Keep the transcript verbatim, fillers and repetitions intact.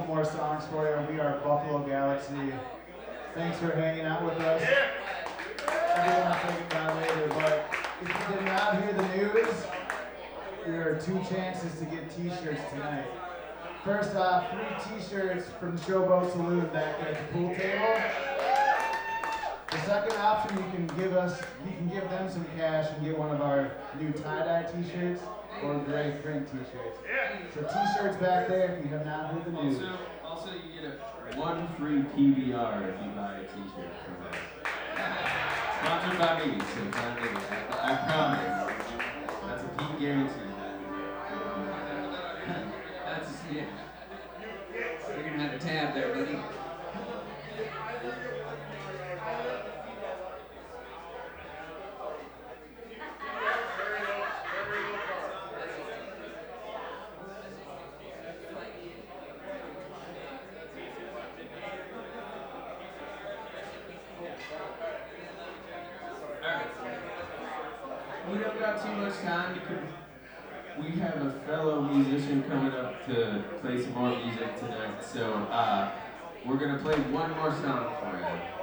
couple more songs for you. We are Buffalo Galaxy. Thanks for hanging out with us. Everyone will think about it later, but if you did not hear the news, there are two chances to get t-shirts tonight. First off, three t-shirts from the Showboat Saloon back at the pool table. The second option, you can give us, you can give them some cash and get one of our new tie-dye t-shirts or gray print t-shirts. So t-shirts back there if you have not heard the news. Also, also you get a one free P B R if you buy a t-shirt from us. Sponsored by me, so it's not me. I, I promise. That's a Pete guarantee. That's, yeah. You're gonna have a tab there, buddy. We don't got too much time because we have a fellow musician coming up to play some more music tonight. So uh, we're gonna play one more song for you.